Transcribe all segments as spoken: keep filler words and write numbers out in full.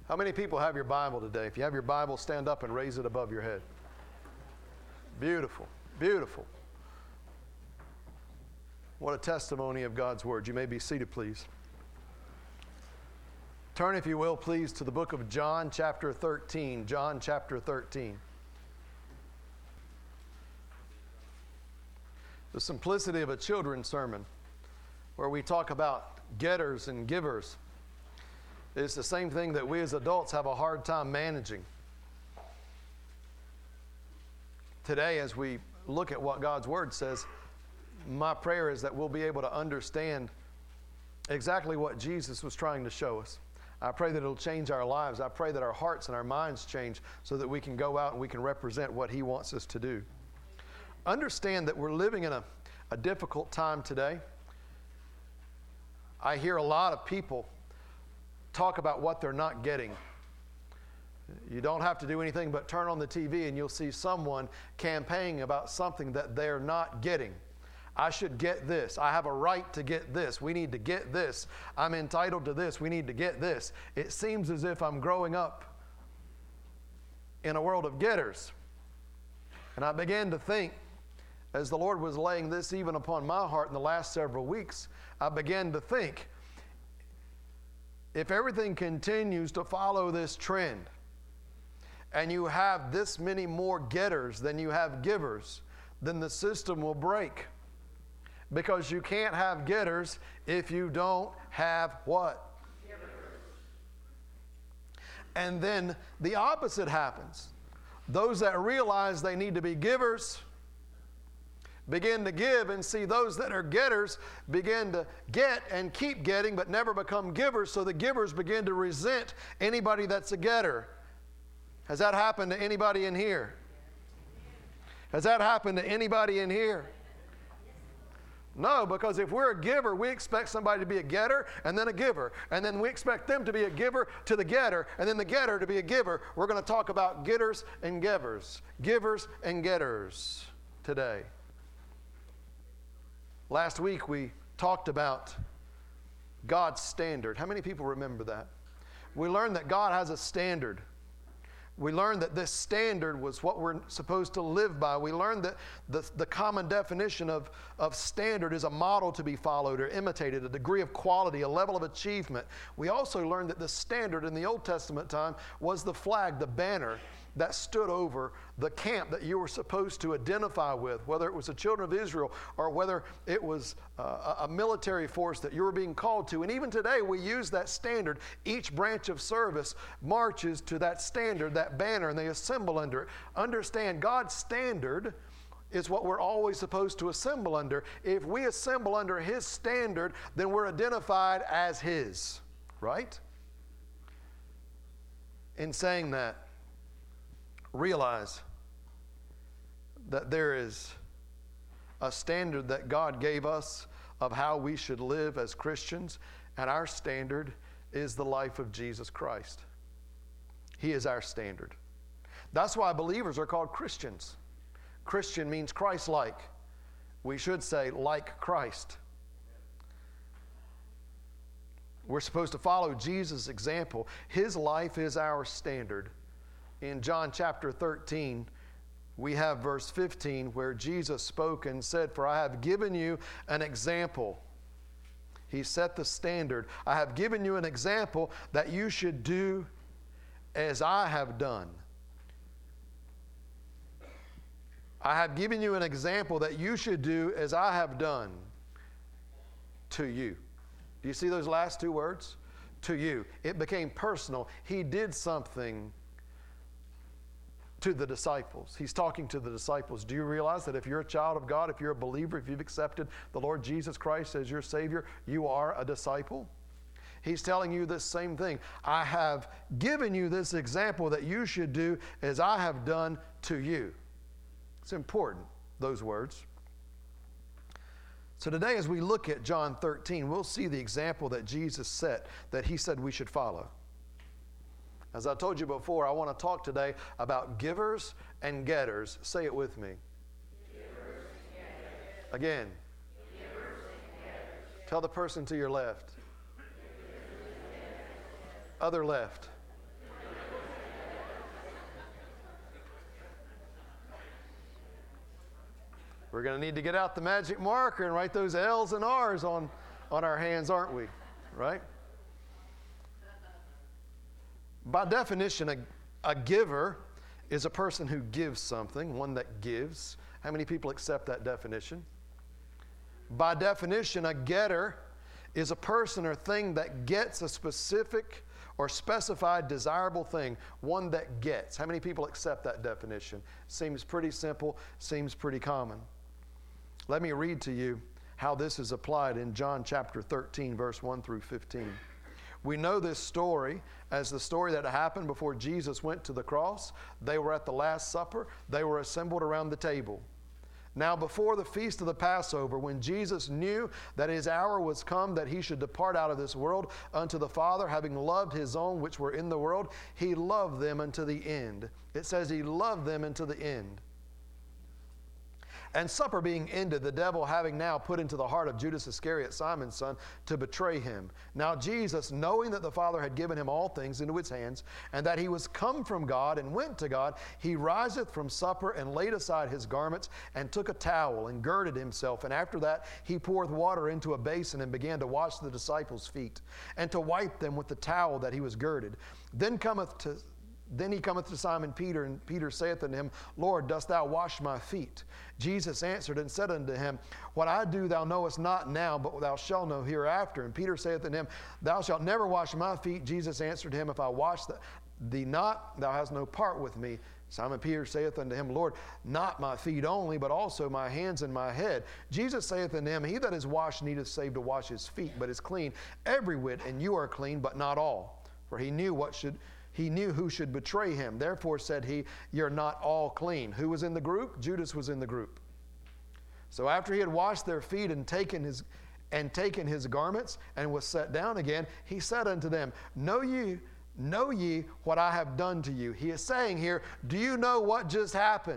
How many people have your Bible today? If you have your Bible, stand up and raise it above your head. Beautiful, beautiful. What a testimony of God's Word. You may be seated, please. Turn, if you will, please, to the book of John, chapter thirteen. John, chapter thirteen. The simplicity of a children's sermon, where we talk about getters and givers. It's the same thing that we as adults have a hard time managing. Today, as we look at what God's Word says, my prayer is that we'll be able to understand exactly what Jesus was trying to show us. I pray that it'll change our lives. I pray that our hearts and our minds change so that we can go out and we can represent what He wants us to do. Understand that we're living in a, a difficult time today. I hear a lot of people talk about what they're not getting. You don't have to do anything but turn on the T V and you'll see someone campaigning about something that they're not getting. I should get this. I have a right to get this. We need to get this. I'm entitled to this. We need to get this. It seems as if I'm growing up in a world of getters. And I began to think, as the Lord was laying this even upon my heart in the last several weeks, I began to think, if everything continues to follow this trend, and you have this many more getters than you have givers, then the system will break. Because you can't have getters if you don't have what? Givers. And then the opposite happens. Those that realize they need to be givers begin to give, and see those that are getters begin to get and keep getting but never become givers, so the givers begin to resent anybody that's a getter. Has that happened to anybody in here? Has that happened to anybody in here? No, because if we're a giver, we expect somebody to be a getter and then a giver. And then we expect them to be a giver to the getter and then the getter to be a giver. We're going to talk about getters and givers. Givers and getters today. Last week we talked about God's standard. How many people remember that? We learned that God has a standard. We learned that this standard was what we're supposed to live by. We learned that the, the common definition of, of standard is a model to be followed or imitated, a degree of quality, a level of achievement. We also learned that the standard in the Old Testament time was the flag, the banner that stood over the camp that you were supposed to identify with, whether it was the children of Israel or whether it was uh, a military force that you were being called to. And even today we use that standard. Each branch of service marches to that standard, that banner, and they assemble under it. Understand, God's standard is what we're always supposed to assemble under. If we assemble under His standard, then we're identified as His, right? In saying that, realize that there is a standard that God gave us of how we should live as Christians, and our standard is the life of Jesus Christ. He is our standard. That's why believers are called Christians. Christian means Christ-like. We should say like Christ. We're supposed to follow Jesus' example. His life is our standard. In John chapter thirteen, we have verse fifteen where Jesus spoke and said, "For I have given you an example." He set the standard. "I have given you an example that you should do as I have done." I have given you an example that you should do as I have done to you. Do you see those last two words? To you. It became personal. He did something to the disciples. He's talking to the disciples. Do you realize that if you're a child of God, if you're a believer, if you've accepted the Lord Jesus Christ as your Savior, you are a disciple? He's telling you this same thing. I have given you this example that you should do as I have done to you. It's important, those words. So today as we look at John thirteen, we'll see the example that Jesus set, that He said we should follow. As I told you before, I want to talk today about givers and getters. Say it with me. Givers and getters. Again. Givers and getters. Tell the person to your left. Other left. We're going to need to get out the magic marker and write those L's and R's on, on our hands, aren't we? Right? By definition, a, a giver is a person who gives something, one that gives. How many people accept that definition? By definition, a getter is a person or thing that gets a specific or specified desirable thing, one that gets. How many people accept that definition? Seems pretty simple, seems pretty common. Let me read to you how this is applied in John chapter thirteen, verse one through fifteen. We know this story as the story that happened before Jesus went to the cross. They were at the Last Supper. They were assembled around the table. Now before the feast of the Passover, when Jesus knew that his hour was come, that he should depart out of this world unto the Father, having loved his own which were in the world, he loved them unto the end. It says he loved them unto the end. And supper being ended, the devil having now put into the heart of Judas Iscariot, Simon's son, to betray him. Now Jesus, knowing that the Father had given him all things into his hands, and that he was come from God and went to God, he riseth from supper and laid aside his garments and took a towel and girded himself. And after that he poureth water into a basin and began to wash the disciples' feet and to wipe them with the towel that he was girded. Then cometh to Then he cometh to Simon Peter, and Peter saith unto him, Lord, dost thou wash my feet? Jesus answered and said unto him, What I do thou knowest not now, but thou shalt know hereafter. And Peter saith unto him, Thou shalt never wash my feet. Jesus answered him, If I wash thee not, thou hast no part with me. Simon Peter saith unto him, Lord, not my feet only, but also my hands and my head. Jesus saith unto him, He that is washed needeth save to wash his feet, but is clean every whit, and you are clean, but not all. For he knew what should He knew who should betray him. Therefore said he, You're not all clean. Who was in the group? Judas was in the group. So after he had washed their feet and taken his and taken his garments and was set down again, he said unto them, Know ye, know ye what I have done to you? He is saying here, do you know what just happened?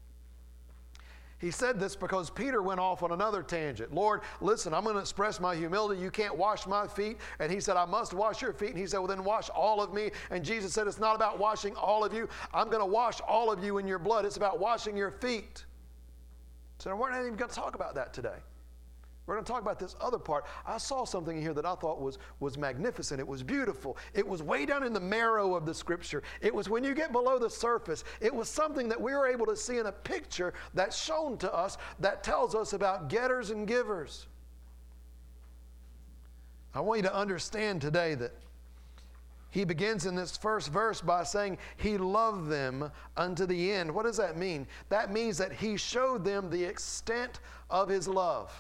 He said this because Peter went off on another tangent. Lord, listen, I'm going to express my humility. You can't wash my feet. And he said, I must wash your feet. And he said, well, then wash all of me. And Jesus said, it's not about washing all of you. I'm going to wash all of you in your blood. It's about washing your feet. So we're not even going to talk about that today. We're going to talk about this other part. I saw something here that I thought was, was magnificent. It was beautiful. It was way down in the marrow of the Scripture. It was when you get below the surface. It was something that we were able to see in a picture that's shown to us that tells us about getters and givers. I want you to understand today that he begins in this first verse by saying he loved them unto the end. What does that mean? That means that he showed them the extent of his love.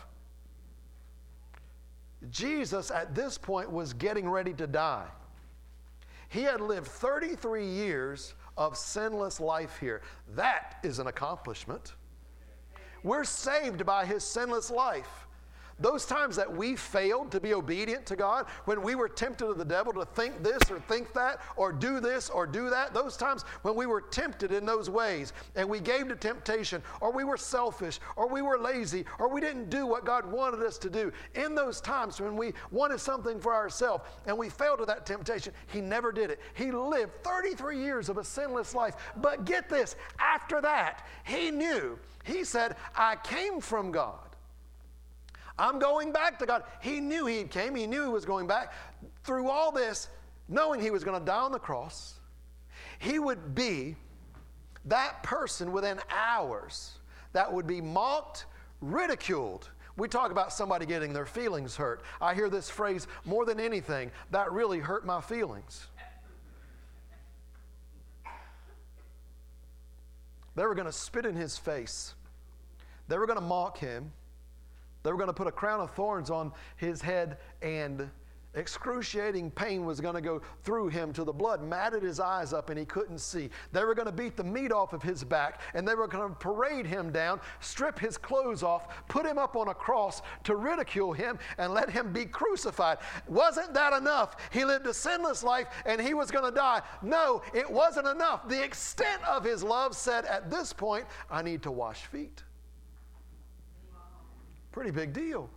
Jesus at this point was getting ready to die. He had lived thirty-three years of sinless life here. That is an accomplishment. We're saved by his sinless life. Those times that we failed to be obedient to God, when we were tempted of the devil to think this or think that or do this or do that, those times when we were tempted in those ways and we gave to temptation, or we were selfish, or we were lazy, or we didn't do what God wanted us to do, in those times when we wanted something for ourselves and we failed to that temptation, he never did it. He lived thirty-three years of a sinless life. But get this, after that, he knew, he said, I came from God. I'm going back to God. He knew he came. He knew he was going back. Through all this, knowing he was going to die on the cross, he would be that person within hours that would be mocked, ridiculed. We talk about somebody getting their feelings hurt. I hear this phrase more than anything, that really hurt my feelings. They were going to spit in his face. They were going to mock him. They were going to put a crown of thorns on his head, and excruciating pain was going to go through him till the blood matted his eyes up and he couldn't see. They were going to beat the meat off of his back, and they were going to parade him down, strip his clothes off, put him up on a cross to ridicule him and let him be crucified. Wasn't that enough? He lived a sinless life and he was going to die. No, it wasn't enough. The extent of his love said, at this point, I need to wash feet. Pretty big deal.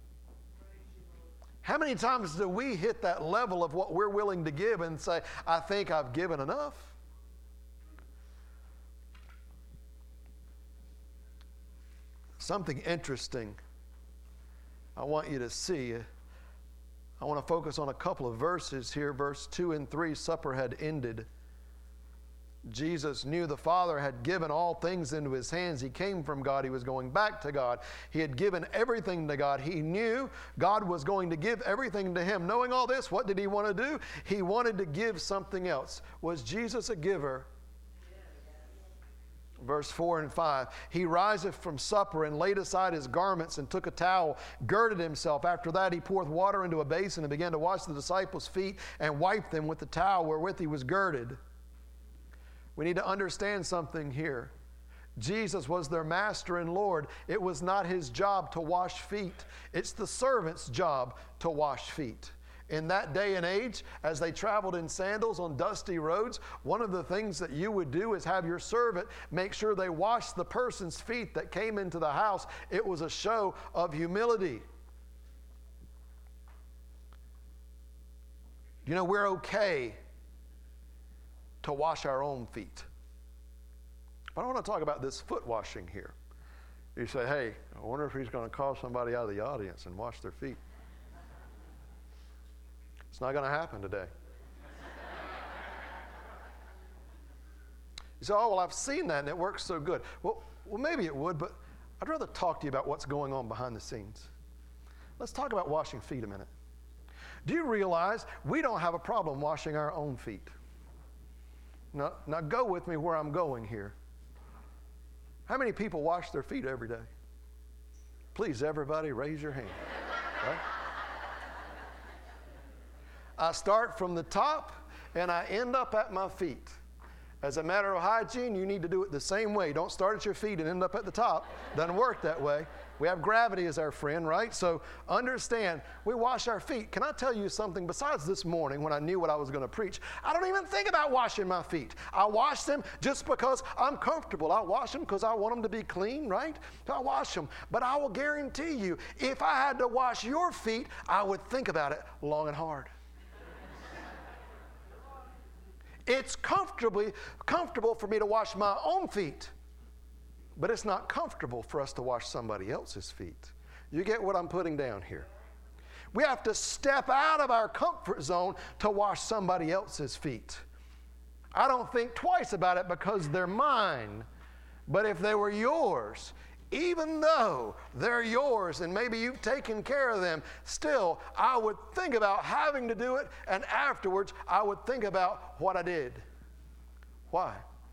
How many times do we hit that level of what we're willing to give and say, I think I've given enough? something interesting I want you to see. I want to focus on a couple of verses here. Verse two and three, supper had ended. Jesus knew the Father had given all things into his hands. He came from God. He was going back to God. He had given everything to God. He knew God was going to give everything to him. Knowing all this, what did he want to do? He wanted to give something else. Was Jesus a giver? Verse four and five, he riseth from supper and laid aside his garments and took a towel, girded himself. After that he poureth water into a basin and began to wash the disciples' feet and wipe them with the towel wherewith he was girded. We need to understand something here. Jesus was their master and Lord. It was not his job to wash feet. It's the servant's job to wash feet. In that day and age, as they traveled in sandals on dusty roads, one of the things that you would do is have your servant make sure they washed the person's feet that came into the house. It was a show of humility. You know, we're okay to wash our own feet. But I want to talk about this foot washing here. You say, hey, I wonder if he's going to call somebody out of the audience and wash their feet. It's not going to happen today. You say, oh, well, I've seen that and it works so good. Well, well, maybe it would, but I'd rather talk to you about what's going on behind the scenes. Let's talk about washing feet a minute. Do you realize we don't have a problem washing our own feet? Now, now go with me where I'm going here. How many people wash their feet every day? Please, everybody, raise your hand. Right? I start from the top and I end up at my feet. As a matter of hygiene, you need to do it the same way. Don't start at your feet and end up at the top. Doesn't work that way. We have gravity as our friend, right? So understand, we wash our feet. Can I tell you something? Besides this morning when I knew what I was going to preach, I don't even think about washing my feet. I wash them just because I'm comfortable. I wash them because I want them to be clean, right? So I wash them. But I will guarantee you, if I had to wash your feet, I would think about it long and hard. It's comfortably comfortable for me to wash my own feet, but it's not comfortable for us to wash somebody else's feet. You get what I'm putting down here? We have to step out of our comfort zone to wash somebody else's feet. I don't think twice about it because they're mine, but if they were yours, even though they're yours and maybe you've taken care of them, still, I would think about having to do it, and afterwards, I would think about what I did. Why?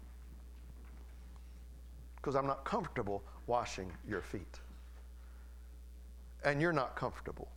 Because I'm not comfortable washing your feet. And you're not comfortable.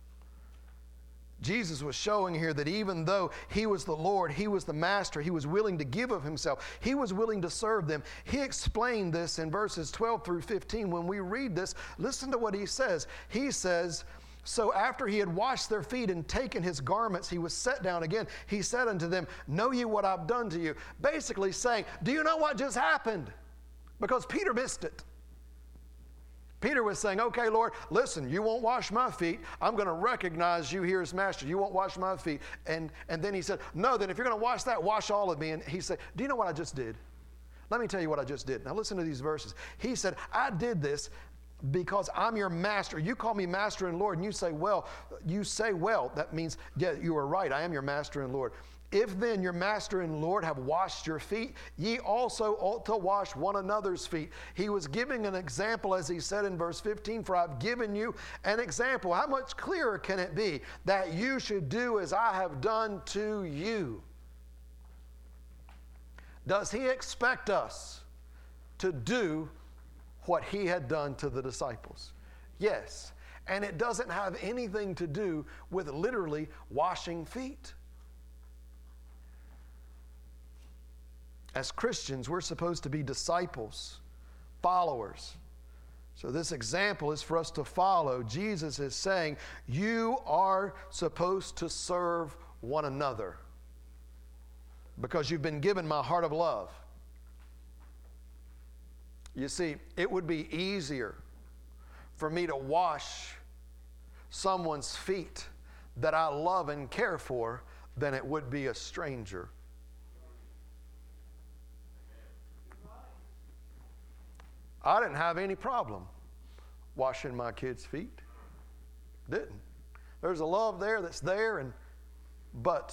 Jesus was showing here that even though he was the Lord, he was the master, he was willing to give of himself, he was willing to serve them. He explained this in verses twelve through fifteen. When we read this, listen to what he says. He says, so after he had washed their feet and taken his garments, he was set down again. He said unto them, know ye what I've done to you? Basically saying, do you know what just happened? Because Peter missed it. Peter was saying, okay, Lord, listen, you won't wash my feet. I'm going to recognize you here as master. You won't wash my feet. And, and then he said, no, then if you're going to wash that, wash all of me. And he said, do you know what I just did? Let me tell you what I just did. Now listen to these verses. He said, I did this because I'm your master. You call me master and Lord, and you say, well, you say, well, that means, yeah, you are right. I am your master and Lord. If then your master and Lord have washed your feet, ye also ought to wash one another's feet. He was giving an example, as he said in verse fifteen, for I've given you an example. How much clearer can it be that you should do as I have done to you? Does he expect us to do what he had done to the disciples? Yes. And it doesn't have anything to do with literally washing feet. As Christians, we're supposed to be disciples, followers. So this example is for us to follow. Jesus is saying, you are supposed to serve one another because you've been given my heart of love. You see, it would be easier for me to wash someone's feet that I love and care for than it would be a stranger. I didn't have any problem washing my kids' feet. Didn't. There's a love there that's there, and but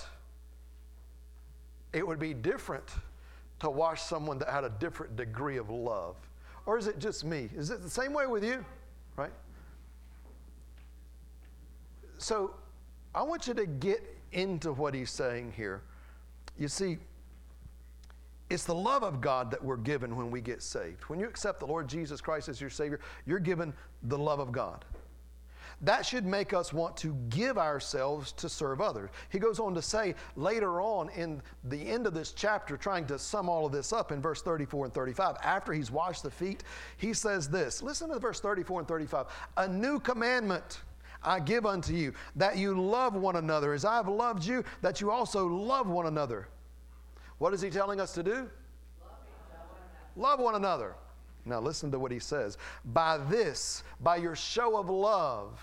it would be different to wash someone that had a different degree of love. Or is it just me? Is it the same way with you? Right? So I want you to get into what he's saying here. You see, it's the love of God that we're given when we get saved. When you accept the Lord Jesus Christ as your Savior, you're given the love of God. That should make us want to give ourselves to serve others. He goes on to say later on in the end of this chapter, trying to sum all of this up in verse thirty-four and thirty-five, after he's washed the feet, he says this. Listen to verse thirty-four and thirty-five. A new commandment I give unto you, that you love one another as I have loved you, that you also love one another. What is he telling us to do? Love one another. Now listen to what he says. By this, by your show of love,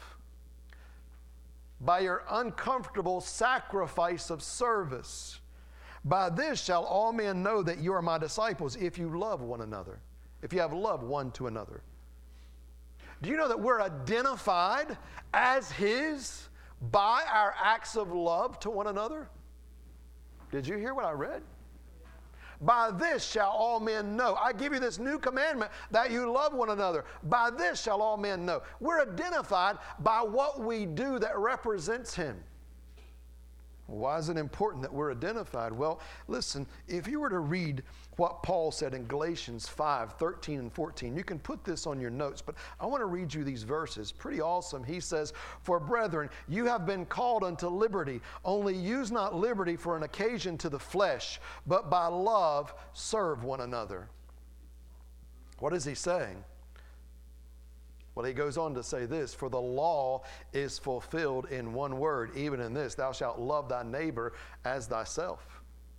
by your uncomfortable sacrifice of service, by this shall all men know that you are my disciples, if you love one another, if you have love one to another. Do you know that we're identified as his by our acts of love to one another? Did you hear what I read? By this shall all men know. I give you this new commandment that you love one another. By this shall all men know. We're identified by what we do that represents him. Why is it important that we're identified? Well, listen, if you were to read what Paul said in Galatians five, thirteen and fourteen, you can put this on your notes, but I want to read you these verses. Pretty awesome. He says, for brethren, you have been called unto liberty, only use not liberty for an occasion to the flesh, but by love serve one another. What is he saying? Well, he goes on to say this, for the law is fulfilled in one word, even in this, thou shalt love thy neighbor as thyself.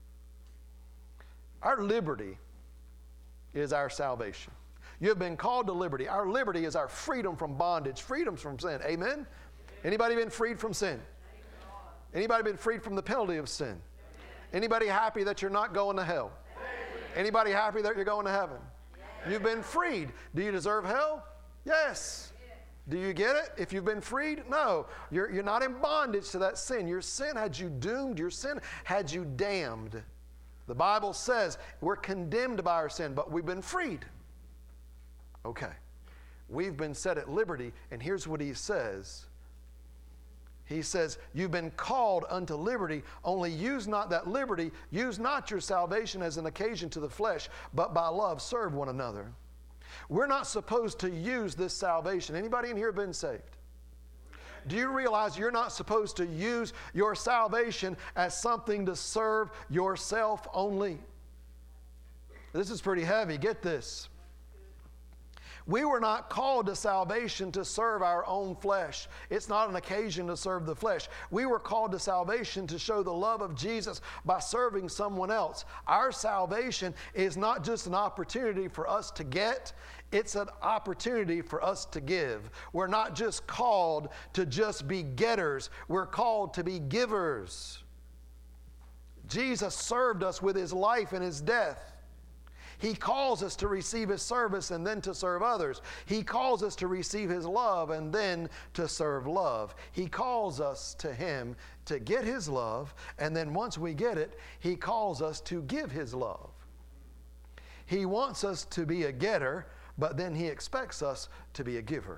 Our liberty is our salvation. You have been called to liberty. Our liberty is our freedom from bondage, freedom from sin. Amen? Anybody been freed from sin? Anybody been freed from the penalty of sin? Anybody happy that you're not going to hell? Anybody happy that you're going to heaven? You've been freed. Do you deserve hell? Yes. Do you get it? If you've been freed? No. You're, you're not in bondage to that sin. Your sin had you doomed. Your sin had you damned. The Bible says we're condemned by our sin, but we've been freed. Okay. We've been set at liberty, and here's what he says. He says, you've been called unto liberty, only use not that liberty, use not your salvation as an occasion to the flesh, but by love serve one another. We're not supposed to use this salvation. Anybody in here been saved? Do you realize you're not supposed to use your salvation as something to serve yourself only? This is pretty heavy. Get this. We were not called to salvation to serve our own flesh. It's not an occasion to serve the flesh. We were called to salvation to show the love of Jesus by serving someone else. Our salvation is not just an opportunity for us to get, it's an opportunity for us to give. We're not just called to just be getters, we're called to be givers. Jesus served us with his life and his death. He calls us to receive his service and then to serve others. He calls us to receive his love and then to serve love. He calls us to him to get his love, and then once we get it, he calls us to give his love. He wants us to be a getter, but then he expects us to be a giver.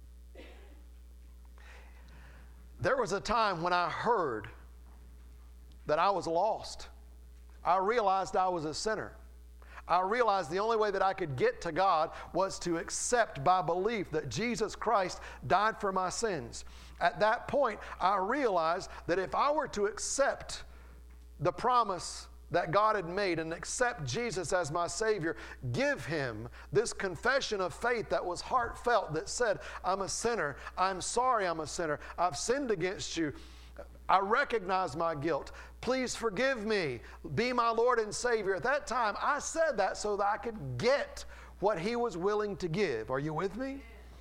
There was a time when I heard that I was lost. I realized I was a sinner. I realized the only way that I could get to God was to accept by belief that Jesus Christ died for my sins. At that point, I realized that if I were to accept the promise that God had made and accept Jesus as my Savior, give him this confession of faith that was heartfelt, that said, I'm a sinner, I'm sorry I'm a sinner, I've sinned against you, I recognize my guilt. Please forgive me. Be my Lord and Savior. At that time, I said that so that I could get what he was willing to give. Are you with me?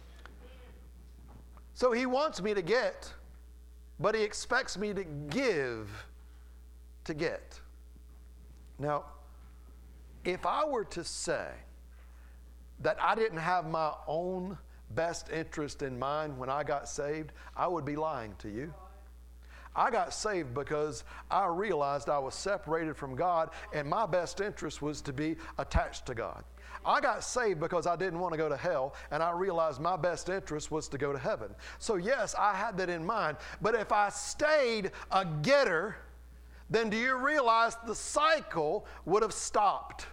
So he wants me to get, but he expects me to give to get. Now, if I were to say that I didn't have my own best interest in mind when I got saved, I would be lying to you. I got saved because I realized I was separated from God and my best interest was to be attached to God. I got saved because I didn't want to go to hell and I realized my best interest was to go to heaven. So yes, I had that in mind. But if I stayed a getter, then do you realize the cycle would have stopped?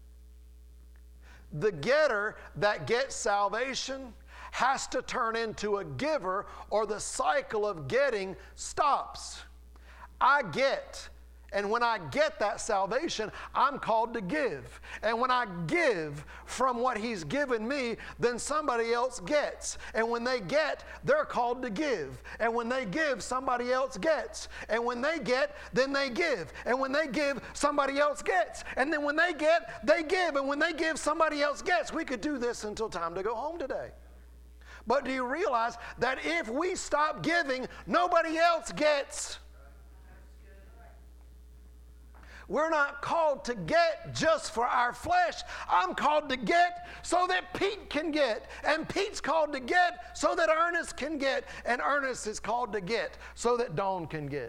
The getter that gets salvation has to turn into a giver or the cycle of getting stops. I get, and when I get that salvation, I'm called to give. And when I give from what He's given me, then somebody else gets. And when they get, they're called to give. And when they give, somebody else gets. And when they get, then they give. And when they give, somebody else gets. And then when they get, they give. And when they give, somebody else gets. We could do this until time to go home today. But do you realize that if we stop giving, nobody else gets? We're not called to get just for our flesh. I'm called to get so that Pete can get. And Pete's called to get so that Ernest can get. And Ernest is called to get so that Dawn can get.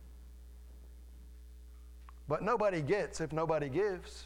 But nobody gets if nobody gives.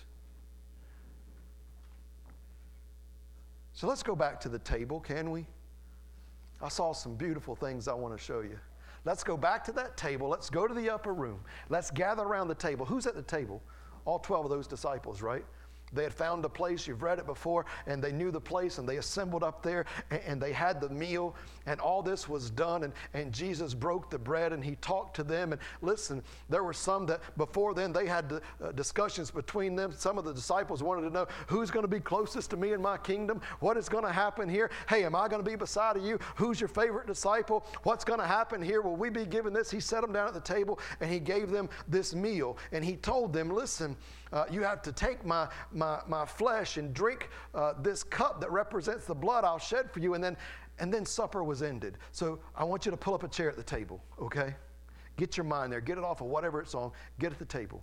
So let's go back to the table, can we? I saw some beautiful things I want to show you. Let's go back to that table. Let's go to the upper room. Let's gather around the table. Who's at the table? All twelve of those disciples, right? They had found a place, you've read it before, and they knew the place, and they assembled up there, and, and they had the meal, and all this was done, and, and Jesus broke the bread, and He talked to them. And listen, there were some that before then, they had uh, discussions between them. Some of the disciples wanted to know, who's going to be closest to me in my kingdom? What is going to happen here? Hey, am I going to be beside of you? Who's your favorite disciple? What's going to happen here? Will we be given this? He set them down at the table, and He gave them this meal, and He told them, listen, uh, you have to take my, my, my flesh and drink uh, this cup that represents the blood I'll shed for you. And then, and then supper was ended. So I want you to pull up a chair at the table, okay? Get your mind there. Get it off of whatever it's on. Get at the table.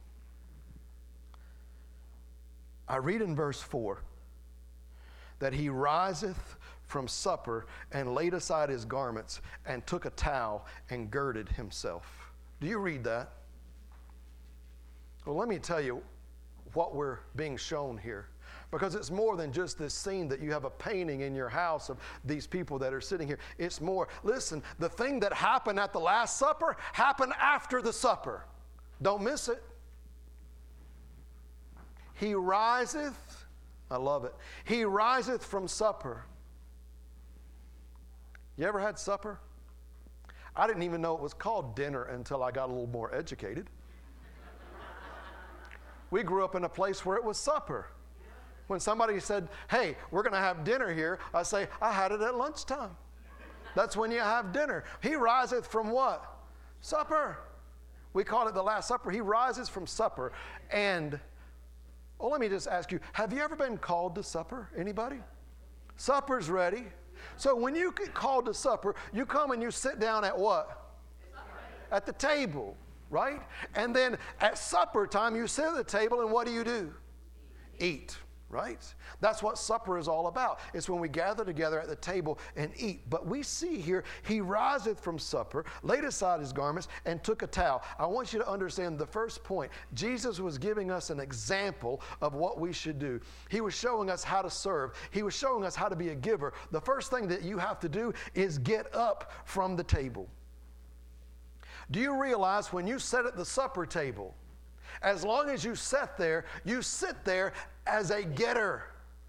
I read in verse four that He riseth from supper and laid aside His garments and took a towel and girded Himself. Do you read that? Well, let me tell you what we're being shown here. Because it's more than just this scene that you have a painting in your house of these people that are sitting here. It's more. Listen, the thing that happened at the Last Supper happened after the supper. Don't miss it. He riseth, I love it. He riseth from supper. You ever had supper? I didn't even know it was called dinner until I got a little more educated. We grew up in a place where it was supper. When somebody said, hey, we're going to have dinner here, I say, I had it at lunchtime. That's when you have dinner. He riseth from what? Supper. We call it the Last Supper. He rises from supper. And, well, let me just ask you, have you ever been called to supper? Anybody? Supper's ready. So when you get called to supper, you come and you sit down at what? At the table. Right? And then at supper time, you sit at the table, and what do you do? Eat. Right? That's what supper is all about. It's when we gather together at the table and eat. But we see here, He riseth from supper, laid aside His garments, and took a towel. I want you to understand the first point. Jesus was giving us an example of what we should do. He was showing us how to serve. He was showing us how to be a giver. The first thing that you have to do is get up from the table. Do you realize when you sit at the supper table, as long as you sit there, you sit there as a getter.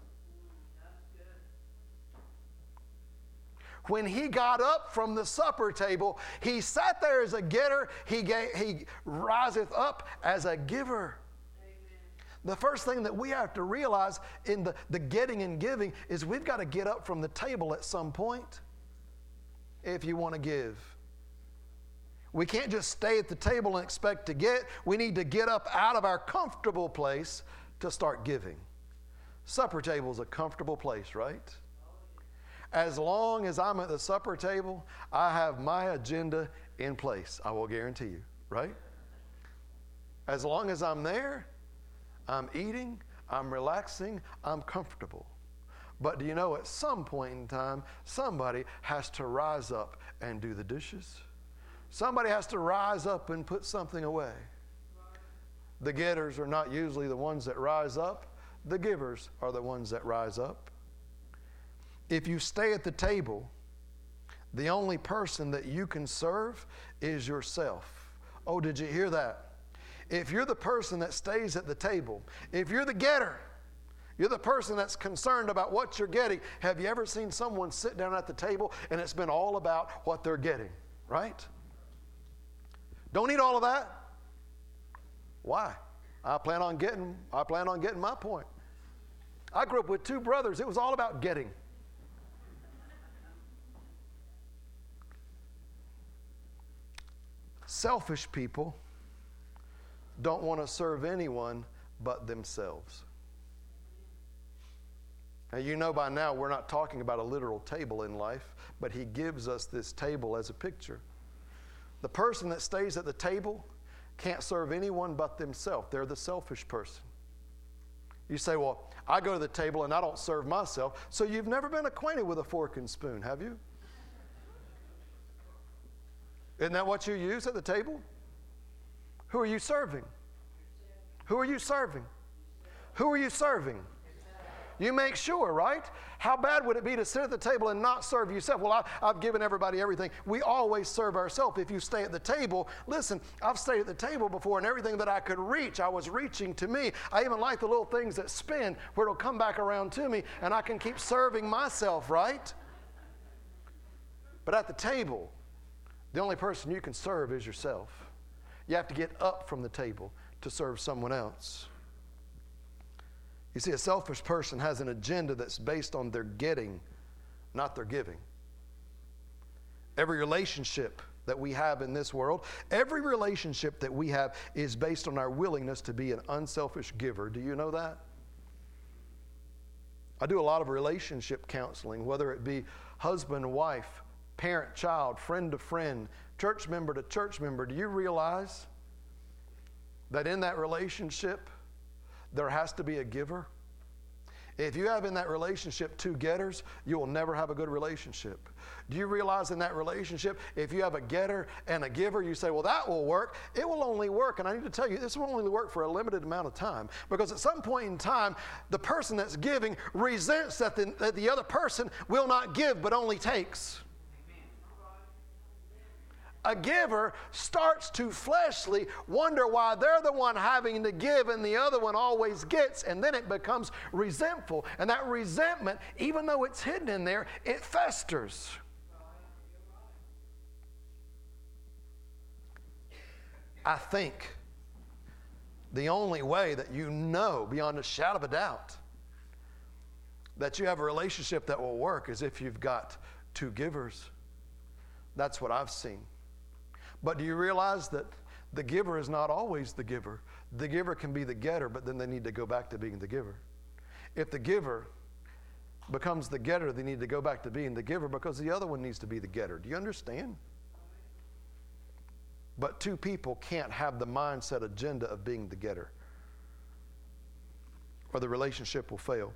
When He got up from the supper table, He sat there as a getter. He, gave, he riseth up as a giver. Amen. The first thing that we have to realize in the, the getting and giving is we've got to get up from the table at some point if you want to give. We can't just stay at the table and expect to get. We need to get up out of our comfortable place to start giving. Supper table is a comfortable place, right? As long as I'm at the supper table, I have my agenda in place, I will guarantee you, right? As long as I'm there, I'm eating, I'm relaxing, I'm comfortable. But do you know at some point in time, somebody has to rise up and do the dishes. Somebody has to rise up and put something away. The getters are not usually the ones that rise up. The givers are the ones that rise up. If you stay at the table, the only person that you can serve is yourself. Oh, did you hear that? If you're the person that stays at the table, if you're the getter, you're the person that's concerned about what you're getting. Have you ever seen someone sit down at the table and it's been all about what they're getting, right? Don't eat all of that. Why? I plan on getting, I plan on getting my point. I grew up with two brothers. It was all about getting. Selfish people don't want to serve anyone but themselves. Now, you know by now we're not talking about a literal table in life, but he gives us this table as a picture. The person that stays at the table can't serve anyone but themselves. They're the selfish person. You say, well, I go to the table and I don't serve myself. So you've never been acquainted with a fork and spoon, have you? Isn't that what you use at the table? Who are you serving? Who are you serving? Who are you serving? You make sure, right? How bad would it be to sit at the table and not serve yourself? Well, I, I've given everybody everything. We always serve ourselves. If you stay at the table, listen, I've stayed at the table before, and everything that I could reach, I was reaching to me. I even like the little things that spin where it'll come back around to me, and I can keep serving myself, right? But at the table, the only person you can serve is yourself. You have to get up from the table to serve someone else. You see, a selfish person has an agenda that's based on their getting, not their giving. Every relationship that we have in this world, every relationship that we have is based on our willingness to be an unselfish giver. Do you know that? I do a lot of relationship counseling, whether it be husband, wife, parent, child, friend to friend, church member to church member. Do you realize that in that relationship, there has to be a giver? If you have in that relationship two getters, you will never have a good relationship. Do you realize in that relationship, if you have a getter and a giver, you say, well, that will work. It will only work, and I need to tell you, this will only work for a limited amount of time. Because at some point in time, the person that's giving resents that the, that the other person will not give, but only takes. A giver starts to fleshly wonder why they're the one having to give and the other one always gets, and then it becomes resentful. And that resentment, even though it's hidden in there, it festers. I think the only way that you know beyond a shadow of a doubt that you have a relationship that will work is if you've got two givers. That's what I've seen. But do you realize that the giver is not always the giver? The giver can be the getter, but then they need to go back to being the giver. If the giver becomes the getter, they need to go back to being the giver because the other one needs to be the getter. Do you understand? But two people can't have the mindset agenda of being the getter, or the relationship will fail.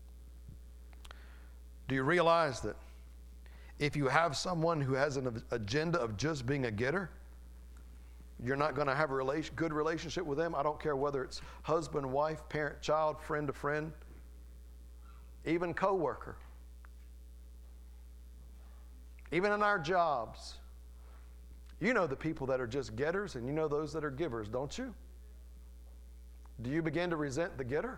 Do you realize that if you have someone who has an agenda of just being a getter, you're not going to have a relation, good relationship with them? I don't care whether it's husband, wife, parent, child, friend to friend, even coworker, even in our jobs. You know the people that are just getters, and you know those that are givers, don't you? Do you begin to resent the getter?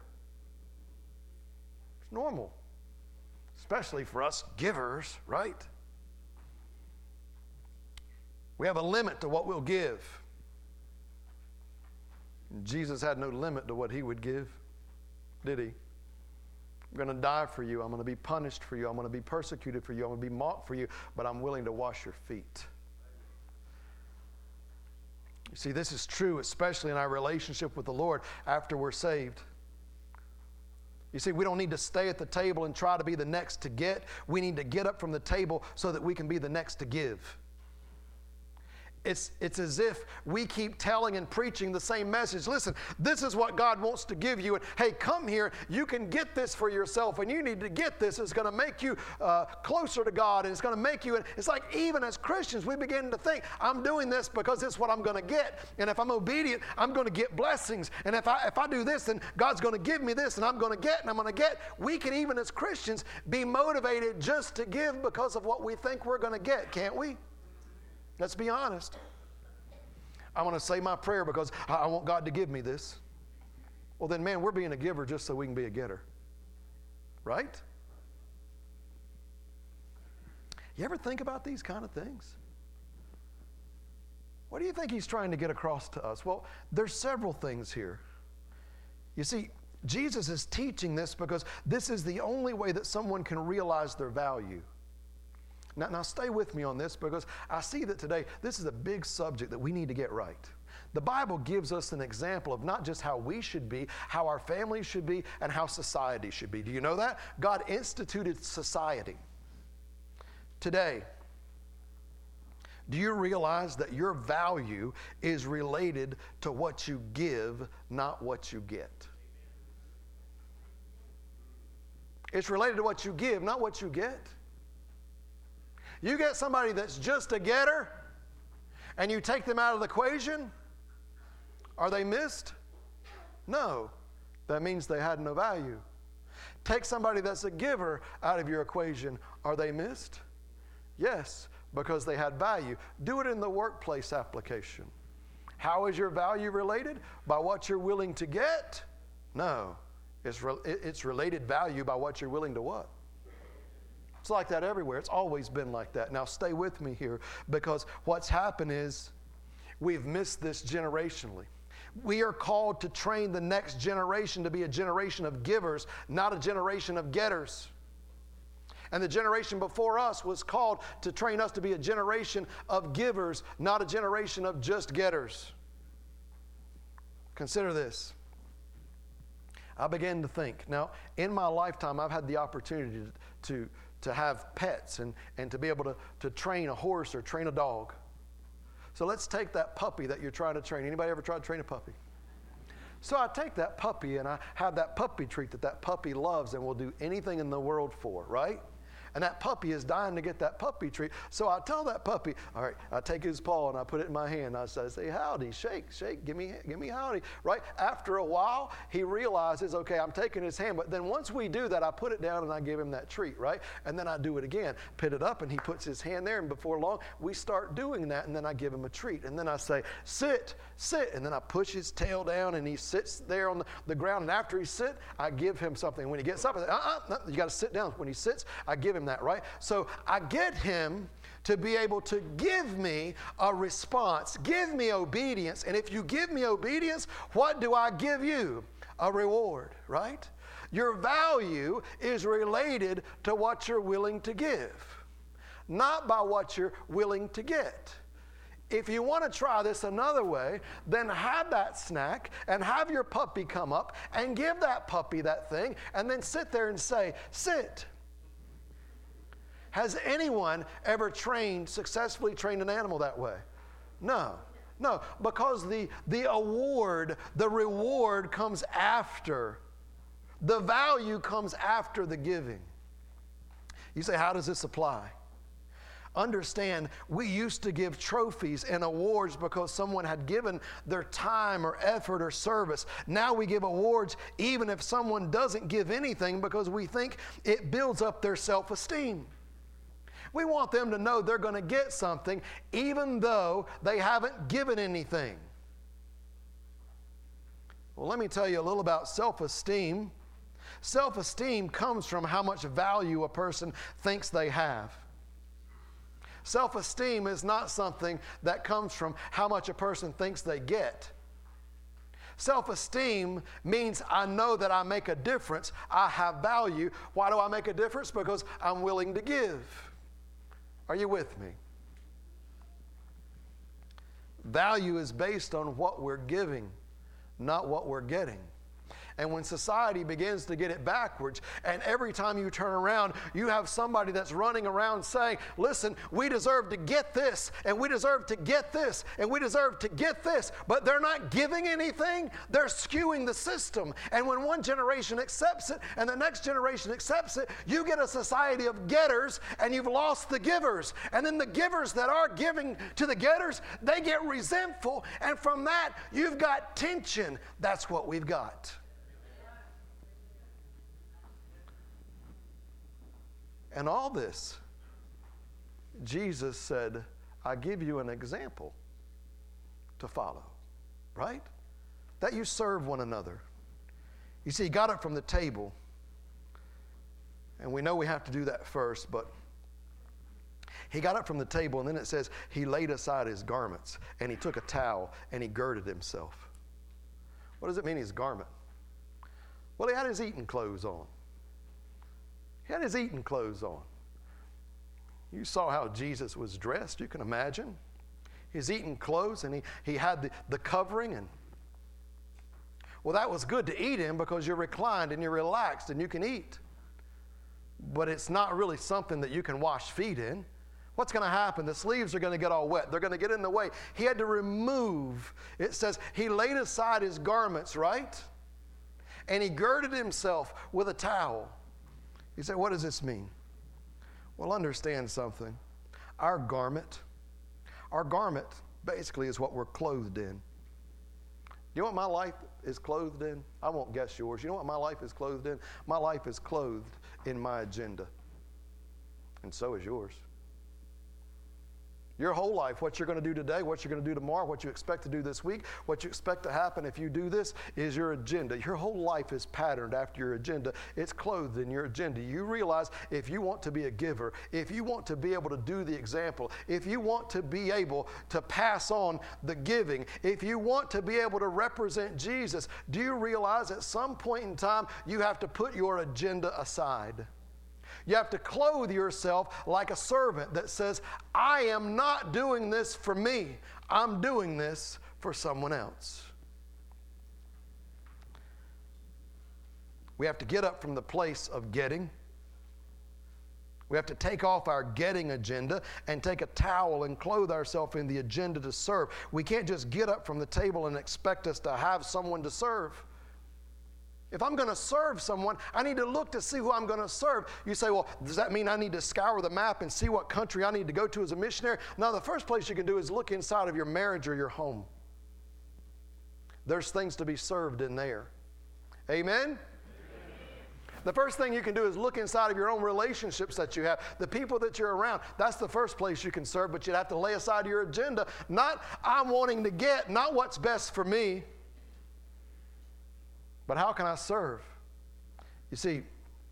It's normal, especially for us givers, right? We have a limit to what we'll give. Jesus had no limit to what he would give, did he? I'm going to die for you. I'm going to be punished for you. I'm going to be persecuted for you. I'm going to be mocked for you, but I'm willing to wash your feet. You see, this is true, especially in our relationship with the Lord after we're saved. You see, we don't need to stay at the table and try to be the next to get. We need to get up from the table so that we can be the next to give. It's, it's as if we keep telling and preaching the same message. Listen, this is what God wants to give you. And hey, come here. You can get this for yourself, and you need to get this. It's going to make you uh, closer to God, and it's going to make you. It's like even as Christians, we begin to think, I'm doing this because it's what I'm going to get. And if I'm obedient, I'm going to get blessings. And if I, if I do this, then God's going to give me this, and I'm going to get, and I'm going to get. We can even as Christians be motivated just to give because of what we think we're going to get, can't we? Let's be honest. I want to say my prayer because I want God to give me this. Well, then, man, we're being a giver just so we can be a getter. Right? You ever think about these kind of things? What do you think he's trying to get across to us? Well, there's several things here. You see, Jesus is teaching this because this is the only way that someone can realize their value. Now, now stay with me on this because I see that today this is a big subject that we need to get right. The Bible gives us an example of not just how we should be, how our families should be, and how society should be. Do you know that? God instituted society. Today, do you realize that your value is related to what you give, not what you get? It's related to what you give, not what you get. You get somebody that's just a getter, and you take them out of the equation, are they missed? No. That means they had no value. Take somebody that's a giver out of your equation, are they missed? Yes, because they had value. Do it in the workplace application. How is your value related? By what you're willing to get? No. It's, re- it's related value by what you're willing to what? It's like that everywhere. It's always been like that. Now stay with me here because what's happened is we've missed this generationally. We are called to train the next generation to be a generation of givers, not a generation of getters. And the generation before us was called to train us to be a generation of givers, not a generation of just getters. Consider this. I began to think. Now, in my lifetime, I've had the opportunity to, to to have pets and, and to be able to, to train a horse or train a dog. So let's take that puppy that you're trying to train. Anybody ever tried to train a puppy? So I take that puppy and I have that puppy treat that that puppy loves and will do anything in the world for, right? And that puppy is dying to get that puppy treat. So I tell that puppy, all right, I take his paw and I put it in my hand. I say, say howdy, shake, shake, give me, give me howdy, right? After a while, he realizes, okay, I'm taking his hand. But then once we do that, I put it down and I give him that treat, right? And then I do it again, put it up and he puts his hand there. And before long, we start doing that and then I give him a treat. And then I say, sit, sit. And then I push his tail down and he sits there on the, the ground. And after he sits, I give him something. When he gets up, I say, uh-uh, no, you got to sit down. When he sits, I give him that, right? So I get him to be able to give me a response, give me obedience. And if you give me obedience, what do I give you? A reward, right? Your value is related to what you're willing to give, not by what you're willing to get. If you want to try this another way, then have that snack and have your puppy come up and give that puppy that thing and then sit there and say, sit. Has anyone ever trained, successfully trained an animal that way? No. No, because the, the award, the reward comes after. The value comes after the giving. You say, how does this apply? Understand, we used to give trophies and awards because someone had given their time or effort or service. Now we give awards even if someone doesn't give anything because we think it builds up their self-esteem. We want them to know they're going to get something even though they haven't given anything. Well, let me tell you a little about self-esteem. Self-esteem comes from how much value a person thinks they have. Self-esteem is not something that comes from how much a person thinks they get. Self-esteem means I know that I make a difference. I have value. Why do I make a difference? Because I'm willing to give. Are you with me? Value is based on what we're giving, not what we're getting. And when society begins to get it backwards, and every time you turn around, you have somebody that's running around saying, listen, we deserve to get this, and we deserve to get this, and we deserve to get this, but they're not giving anything, they're skewing the system. And when one generation accepts it, and the next generation accepts it, you get a society of getters, and you've lost the givers. And then the givers that are giving to the getters, they get resentful, and from that, you've got tension. That's what we've got. And all this, Jesus said, I give you an example to follow, right? That you serve one another. You see, he got it from the table. And we know we have to do that first, but he got up from the table, and then it says he laid aside his garments, and he took a towel, and he girded himself. What does it mean, his garment? Well, he had his eating clothes on. He had his eating clothes on. You saw how Jesus was dressed, you can imagine. His eating clothes, and he, he had the, the covering. And well, that was good to eat in because you're reclined and you're relaxed and you can eat. But it's not really something that you can wash feet in. What's going to happen? The sleeves are going to get all wet. They're going to get in the way. He had to remove. It says he laid aside his garments, right? And he girded himself with a towel. You say, what does this mean? Well, understand something. Our garment, our garment basically is what we're clothed in. You know what my life is clothed in? I won't guess yours. You know what my life is clothed in? My life is clothed in my agenda. And so is yours. Your whole life, what you're going to do today, what you're going to do tomorrow, what you expect to do this week, what you expect to happen if you do this is your agenda. Your whole life is patterned after your agenda. It's clothed in your agenda. You realize if you want to be a giver, if you want to be able to do the example, if you want to be able to pass on the giving, if you want to be able to represent Jesus, do you realize at some point in time you have to put your agenda aside? You have to clothe yourself like a servant that says, I am not doing this for me. I'm doing this for someone else. We have to get up from the place of getting. We have to take off our getting agenda and take a towel and clothe ourselves in the agenda to serve. We can't just get up from the table and expect us to have someone to serve. If I'm going to serve someone, I need to look to see who I'm going to serve. You say, well, does that mean I need to scour the map and see what country I need to go to as a missionary? No, the first place you can do is look inside of your marriage or your home. There's things to be served in there. Amen? Amen. The first thing you can do is look inside of your own relationships that you have, the people that you're around. That's the first place you can serve, but you'd have to lay aside your agenda. Not I'm wanting to get, not what's best for me. But how can I serve? You see,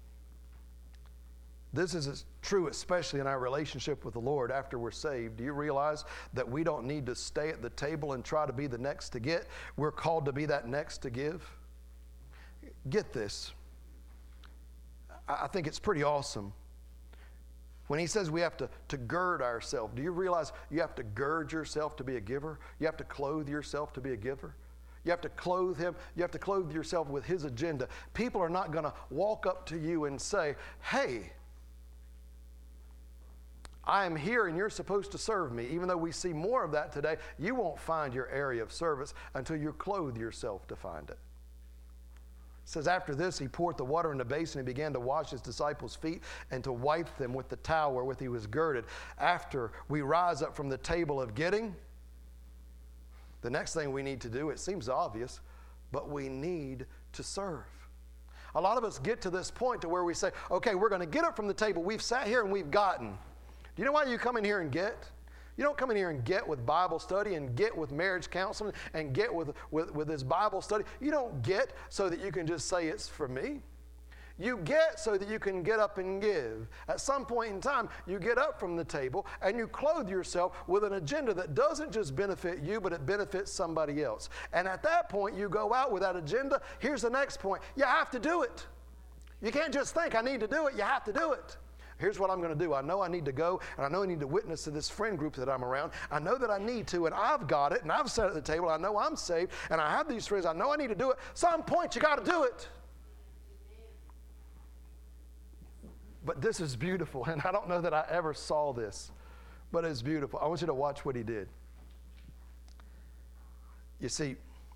this is true especially in our relationship with the Lord after we're saved. Do you realize that we don't need to stay at the table and try to be the next to get? We're called to be that next to give. Get this. I think it's pretty awesome. When he says we have to, to gird ourselves, do you realize you have to gird yourself to be a giver? You have to clothe yourself to be a giver? You have to clothe him. You have to clothe yourself with his agenda. People are not going to walk up to you and say, hey, I am here and you're supposed to serve me. Even though we see more of that today, you won't find your area of service until you clothe yourself to find it. It says after this, he poured the water in the basin and began to wash his disciples' feet and to wipe them with the towel wherewith he was girded. After we rise up from the table of getting, the next thing we need to do, it seems obvious, but we need to serve. A lot of us get to this point to where we say, okay, we're going to get up from the table. We've sat here and we've gotten. Do you know why you come in here and get? You don't come in here and get with Bible study and get with marriage counseling and get with, with, with this Bible study. You don't get so that you can just say it's for me. You get so that you can get up and give. At some point in time, you get up from the table and you clothe yourself with an agenda that doesn't just benefit you, but it benefits somebody else. And at that point, you go out with that agenda. Here's the next point. You have to do it. You can't just think, I need to do it. You have to do it. Here's what I'm going to do. I know I need to go, and I know I need to witness to this friend group that I'm around. I know that I need to, and I've got it, and I've sat at the table. I know I'm saved, and I have these friends. I know I need to do it. Some point, you got to do it. But this is beautiful, and I don't know that I ever saw this, but it's beautiful. I want you to watch what he did. You see,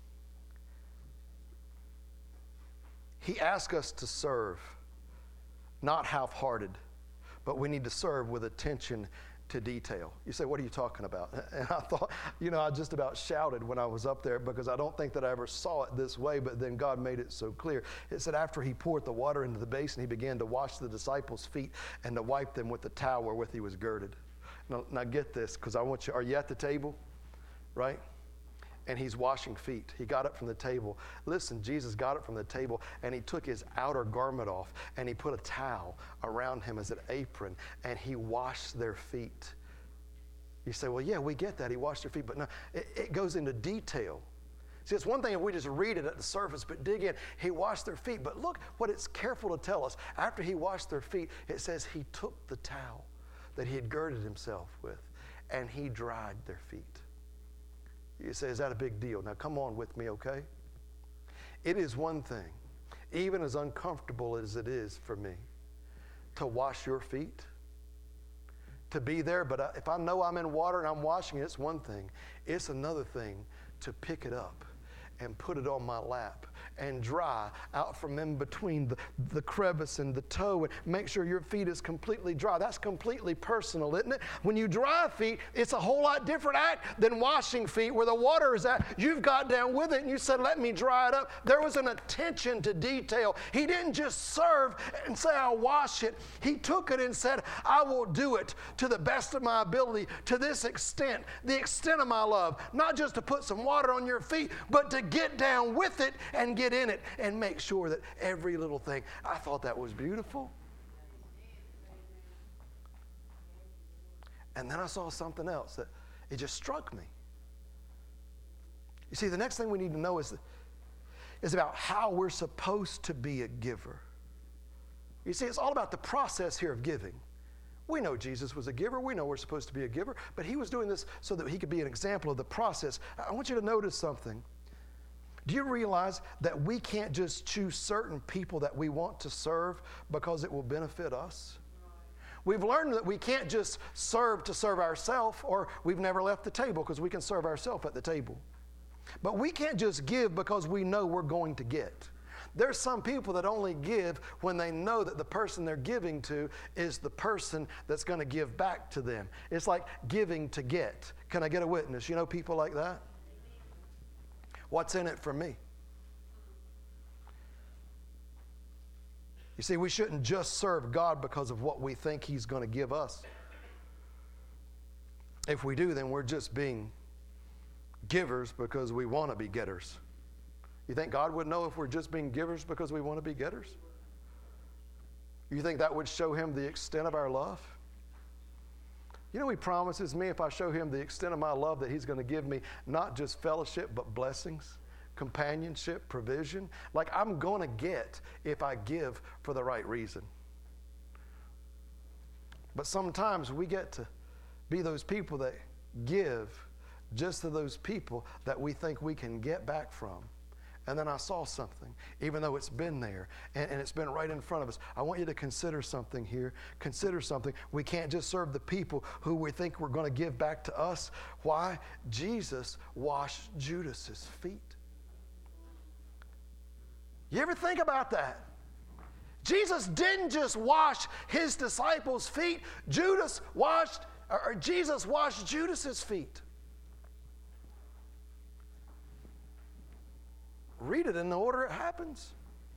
he asked us to serve, not half-hearted, but we need to serve with attention to detail. You say, what are you talking about? And I thought, you know, I just about shouted when I was up there because I don't think that I ever saw it this way, but then God made it so clear. It said after he poured the water into the basin, he began to wash the disciples' feet and to wipe them with the towel wherewith he was girded. Now, now get this, because I want you, are you at the table? Right? And he's washing feet. He got up from the table. Listen, Jesus got up from the table and he took his outer garment off and he put a towel around him as an apron and he washed their feet. You say, well, yeah, we get that. He washed their feet, but no, it, it goes into detail. See, it's one thing if we just read it at the surface, but dig in. He washed their feet. But look what it's careful to tell us. After he washed their feet, it says he took the towel that he had girded himself with and he dried their feet. You say, is that a big deal? Now come on with me, okay? It is one thing, even as uncomfortable as it is for me, to wash your feet, to be there, but if I know I'm in water and I'm washing it, it's one thing. It's another thing to pick it up and put it on my lap and dry out from in between the, the crevice and the toe and make sure your feet is completely dry. That's completely personal, isn't it? When you dry feet, it's a whole lot different act than washing feet where the water is at. You've got down with it and you said, let me dry it up. There was an attention to detail. He didn't just serve and say, I'll wash it. He took it and said, I will do it to the best of my ability, to this extent, the extent of my love. Not just to put some water on your feet, but to get down with it and get in it and make sure that every little thing. I thought that was beautiful. And then I saw something else that it just struck me. You see, the next thing we need to know is, is about how we're supposed to be a giver. You see, it's all about the process here of giving. We know Jesus was a giver. We know we're supposed to be a giver, but he was doing this so that he could be an example of the process. I want you to notice something. Do you realize that we can't just choose certain people that we want to serve because it will benefit us? We've learned that we can't just serve to serve ourselves, or we've never left the table because we can serve ourselves at the table. But we can't just give because we know we're going to get. There's some people that only give when they know that the person they're giving to is the person that's going to give back to them. It's like giving to get. Can I get a witness? You know people like that? What's in it for me? You see, we shouldn't just serve God because of what we think he's going to give us. If we do, then we're just being givers because we want to be getters. You think God would know if we're just being givers because we want to be getters? You think that would show him the extent of our love? You know, he promises me if I show him the extent of my love that he's going to give me not just fellowship, but blessings, companionship, provision. Like I'm going to get if I give for the right reason. But sometimes we get to be those people that give just to those people that we think we can get back from. And then I saw something, even though it's been there and, and it's been right in front of us. I want you to consider something here. Consider something. We can't just serve the people who we think we're going to give back to us. Why? Jesus washed Judas's feet. You ever think about that? Jesus didn't just wash his disciples' feet. Judas washed, or Jesus washed Judas's feet. Read it in the order it happens.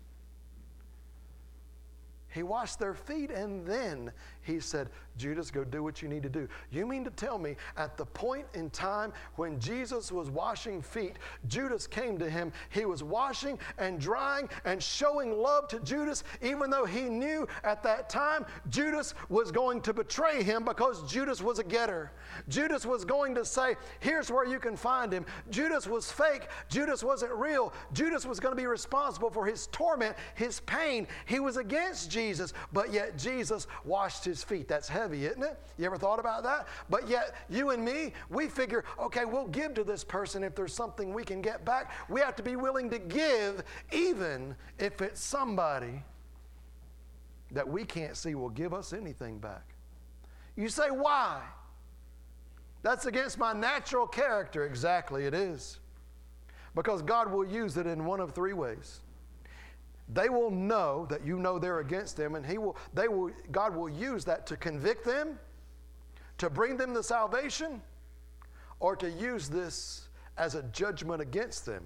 He washed their feet and then he said, Judas, go do what you need to do. You mean to tell me at the point in time when Jesus was washing feet, Judas came to him, he was washing and drying and showing love to Judas, even though he knew at that time Judas was going to betray him because Judas was a getter. Judas was going to say, here's where you can find him. Judas was fake. Judas wasn't real. Judas was going to be responsible for his torment, his pain. He was against Jesus. Jesus, but yet Jesus washed his feet. That's heavy, isn't it? You ever thought about that? But yet you and me, we figure, okay, we'll give to this person if there's something we can get back. We have to be willing to give even if it's somebody that we can't see will give us anything back. You say, why? That's against my natural character. Exactly, it is. Because God will use it in one of three ways. They will know that you know they're against them, and he will, they will, God will use that to convict them, to bring them to salvation, or to use this as a judgment against them.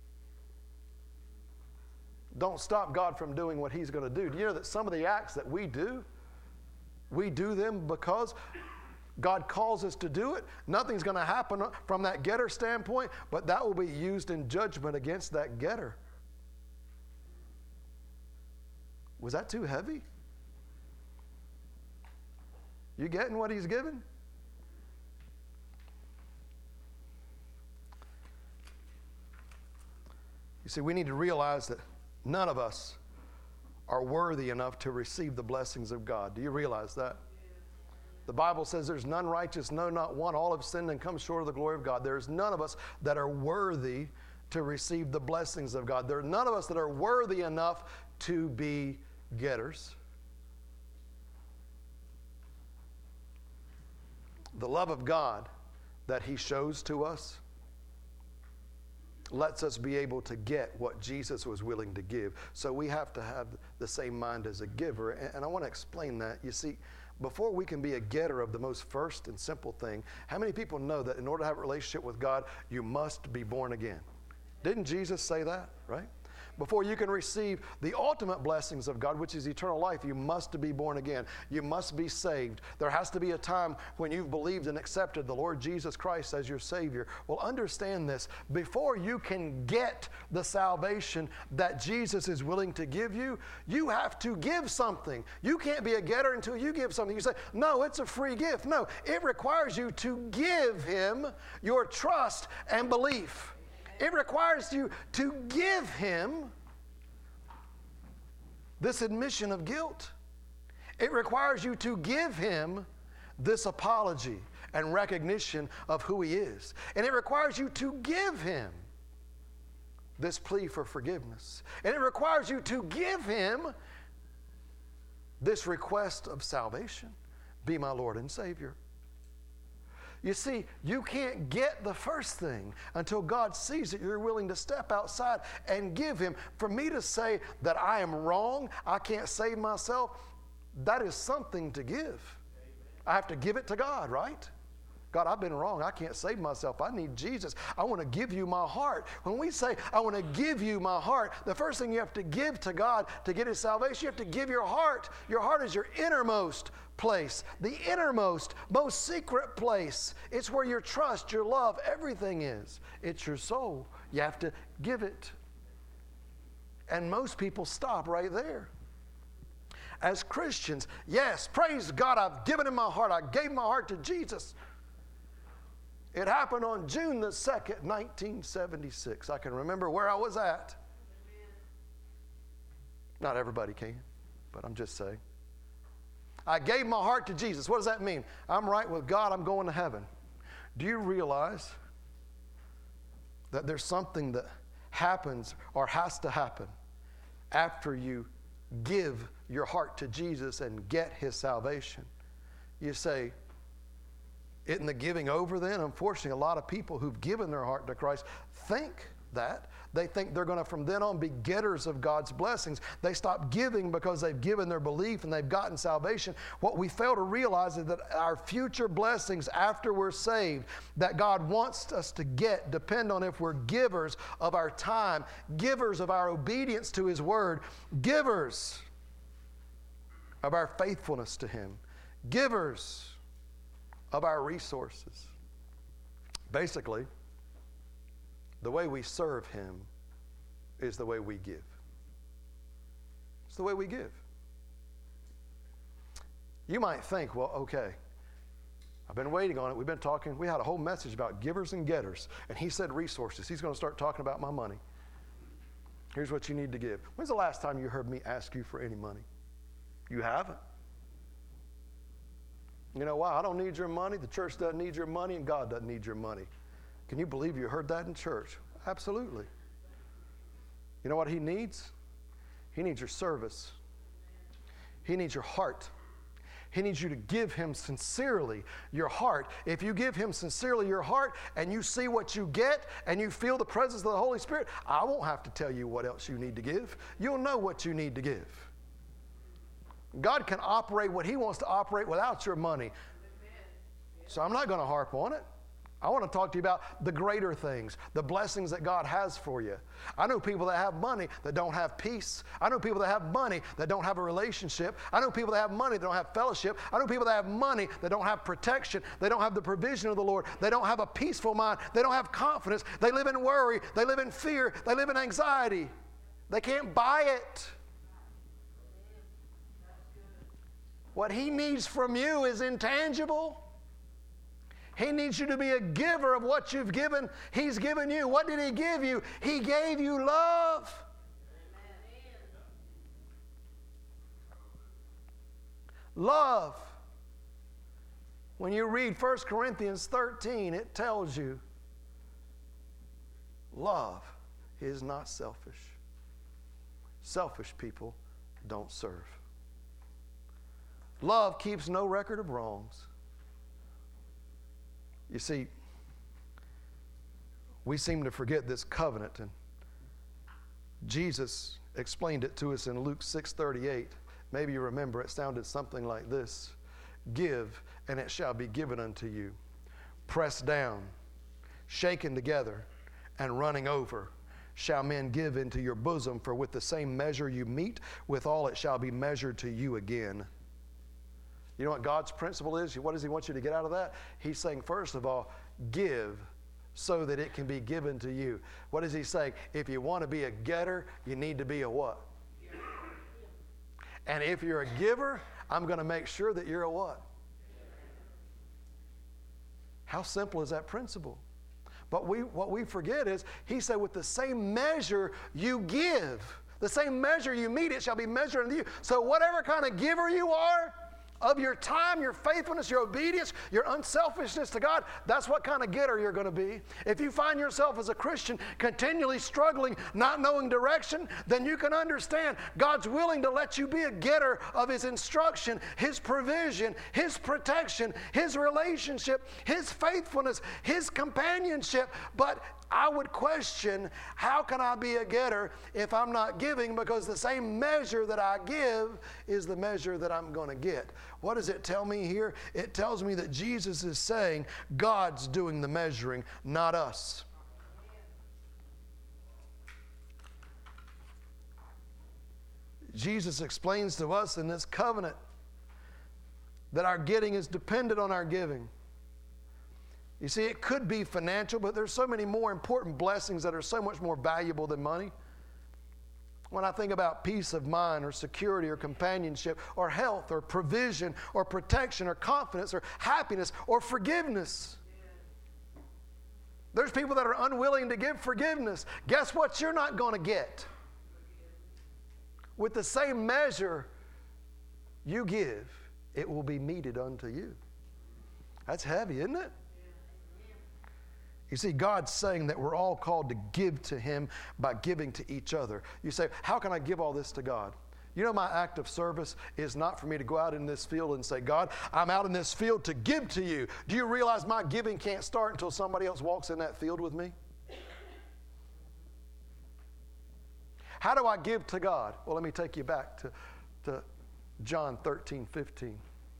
Don't stop God from doing what he's going to do. Do you know that some of the acts that we do, we do them because God calls us to do it? Nothing's going to happen from that getter standpoint, but that will be used in judgment against that getter. Was that too heavy? You getting what he's given? You see, we need to realize that none of us are worthy enough to receive the blessings of God. Do you realize that? The Bible says there's none righteous, no, not one. All have sinned and come short of the glory of God. There's none of us that are worthy to receive the blessings of God. There are none of us that are worthy enough to be getters. The love of God that he shows to us lets us be able to get what Jesus was willing to give. So we have to have the same mind as a giver. And I want to explain that. You see, before we can be a getter of the most first and simple thing, how many people know that in order to have a relationship with God, you must be born again? Didn't Jesus say that, right? Before you can receive the ultimate blessings of God, which is eternal life, you must be born again. You must be saved. There has to be a time when you've believed and accepted the Lord Jesus Christ as your Savior. Well, understand this. Before you can get the salvation that Jesus is willing to give you, you have to give something. You can't be a getter until you give something. You say, no, it's a free gift. No, it requires you to give him your trust and belief. It requires you to give him this admission of guilt. It requires you to give him this apology and recognition of who he is. And it requires you to give him this plea for forgiveness. And it requires you to give him this request of salvation. Be my Lord and Savior. You see, you can't get the first thing until God sees that you're willing to step outside and give him. For me to say that I am wrong, I can't save myself, that is something to give. Amen. I have to give it to God, right? God, I've been wrong. I can't save myself. I need Jesus. I want to give you my heart. When we say, I want to give you my heart, the first thing you have to give to God to get his salvation, you have to give your heart. Your heart is your innermost place, the innermost, most secret place. It's where your trust, your love, everything is. It's your soul. You have to give it. And most people stop right there. As Christians, yes, praise God, I've given him my heart. I gave my heart to Jesus. It happened on June the second, nineteen seventy-six. I can remember where I was at. Not everybody can, but I'm just saying. I gave my heart to Jesus. What does that mean? I'm right with God. I'm going to heaven. Do you realize that there's something that happens or has to happen after you give your heart to Jesus and get his salvation? You say, isn't the giving over then? Unfortunately, a lot of people who've given their heart to Christ think that. They think they're going to from then on be getters of God's blessings. They stop giving because they've given their belief and they've gotten salvation. What we fail to realize is that our future blessings after we're saved that God wants us to get depend on if we're givers of our time, givers of our obedience to his word, givers of our faithfulness to him, givers of our resources. Basically, the way we serve him is the way we give. It's the way we give. You might think, well, okay, I've been waiting on it. We've been talking. We had a whole message about givers and getters, and he said resources. He's going to start talking about my money. Here's what you need to give. When's the last time you heard me ask you for any money? You haven't. You know why? I don't need your money. The church doesn't need your money, and God doesn't need your money. Can you believe you heard that in church? Absolutely. You know what he needs? He needs your service. He needs your heart. He needs you to give him sincerely your heart. If you give him sincerely your heart and you see what you get and you feel the presence of the Holy Spirit, I won't have to tell you what else you need to give. You'll know what you need to give. God can operate what he wants to operate without your money. So I'm not going to harp on it. I want to talk to you about the greater things, the blessings that God has for you. I know people that have money that don't have peace. I know people that have money that don't have a relationship. I know people that have money that don't have fellowship. I know people that have money that don't have protection. They don't have the provision of the Lord. They don't have a peaceful mind. They don't have confidence. They live in worry. They live in fear. They live in anxiety. They can't buy it. What he needs from you is intangible. He needs you to be a giver of what you've given. He's given you. What did he give you? He gave you love. Amen. Love. When you read First Corinthians thirteen, it tells you love is not selfish. Selfish people don't serve. Love keeps no record of wrongs. You see, we seem to forget this covenant, and Jesus explained it to us in Luke six thirty-eight. Maybe you remember it sounded something like this. Give, and it shall be given unto you. Pressed down, shaken together, and running over, shall men give into your bosom, for with the same measure you meet, withal it shall be measured to you again. You know what God's principle is? What does he want you to get out of that? He's saying, first of all, give so that it can be given to you. What is he saying? If you want to be a getter, you need to be a what? And if you're a giver, I'm going to make sure that you're a what? How simple is that principle? But we, what we forget is, he said, with the same measure you give, the same measure you meet, it shall be measured unto you. So whatever kind of giver you are, of your time, your faithfulness, your obedience, your unselfishness to God, that's what kind of getter you're going to be. If you find yourself as a Christian continually struggling, not knowing direction, then you can understand God's willing to let you be a getter of his instruction, his provision, his protection, his relationship, his faithfulness, his companionship. But I would question, how can I be a getter if I'm not giving? Because the same measure that I give is the measure that I'm going to get. What does it tell me here? It tells me that Jesus is saying God's doing the measuring, not us. Jesus explains to us in this covenant that our getting is dependent on our giving. You see, it could be financial, but there's so many more important blessings that are so much more valuable than money. When I think about peace of mind or security or companionship or health or provision or protection or confidence or happiness or forgiveness. There's people that are unwilling to give forgiveness. Guess what you're not going to get? With the same measure you give, it will be meted unto you. That's heavy, isn't it? You see, God's saying that we're all called to give to him by giving to each other. You say, how can I give all this to God? You know, my act of service is not for me to go out in this field and say, God, I'm out in this field to give to you. Do you realize my giving can't start until somebody else walks in that field with me? How do I give to God? Well, let me take you back to, to John thirteen fifteen.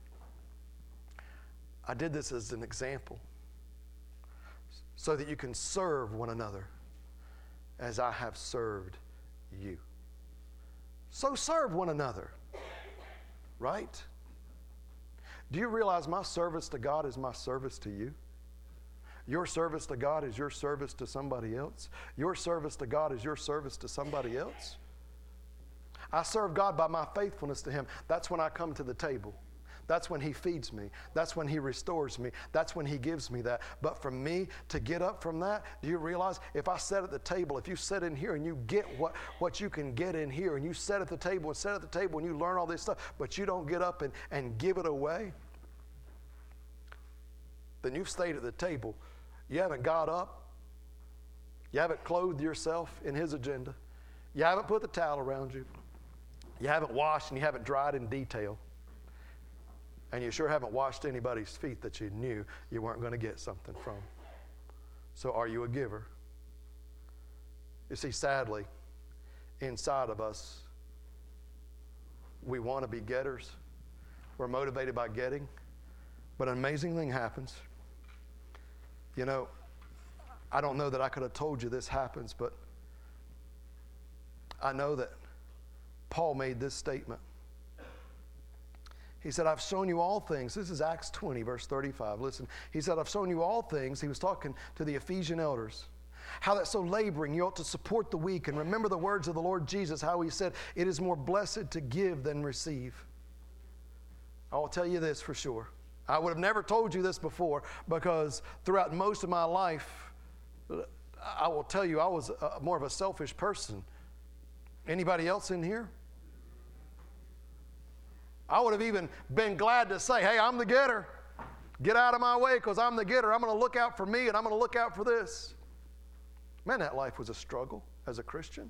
I did this as an example, so that you can serve one another as I have served you. So serve one another, right? Do you realize my service to God is my service to you? Your service to God is your service to somebody else. Your service to God is your service to somebody else. I serve God by my faithfulness to him. That's when I come to the table. That's when He feeds me. That's when He restores me. That's when He gives me that. But for me to get up from that, do you realize if I sit at the table, if you sit in here and you get what, what you can get in here, and you sit at the table and sit at the table and you learn all this stuff, but you don't get up and, and give it away, then you've stayed at the table. You haven't got up. You haven't clothed yourself in His agenda. You haven't put the towel around you. You haven't washed and you haven't dried in detail. And you sure haven't washed anybody's feet that you knew you weren't going to get something from. So are you a giver? You see, sadly, inside of us, we want to be getters. We're motivated by getting. But an amazing thing happens. You know, I don't know that I could have told you this happens, but I know that Paul made this statement. He said, I've shown you all things. This is Acts twenty, verse thirty-five. Listen, he said, I've shown you all things. He was talking to the Ephesian elders. How that so laboring, you ought to support the weak. And remember the words of the Lord Jesus, how He said, it is more blessed to give than receive. I will tell you this for sure. I would have never told you this before, because throughout most of my life, I will tell you I was a, more of a selfish person. Anybody else in here? I would have even been glad to say, hey, I'm the getter. Get out of my way, because I'm the getter. I'm going to look out for me, and I'm going to look out for this. Man, that life was a struggle as a Christian.